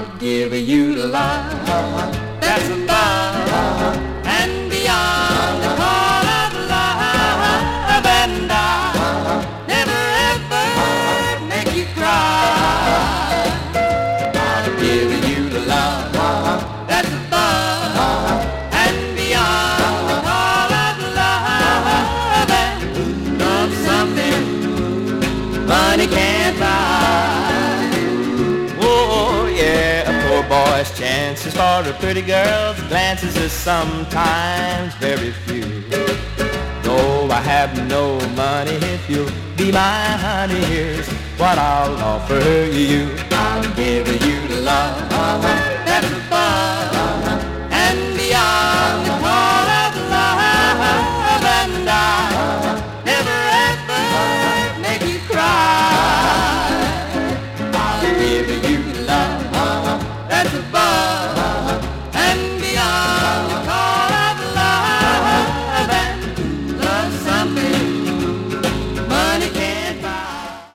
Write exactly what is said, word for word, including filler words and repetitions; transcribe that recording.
I'll give you the love that's above and beyond the call of love, and I'll never ever make you cry. I'll give you the love that's above and beyond the call of love, and love something money can't buy. Oh yeah, a poor boy's chances for a pretty girl's glances is sometimes very few. Though I have no money, if you'll be my honey, here's what I'll offer you. I'll give you the love